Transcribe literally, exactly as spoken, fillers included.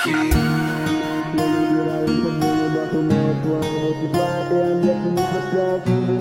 стихи. Мы выбираем под небо, умоет твоего тепла, и объекты не спасают.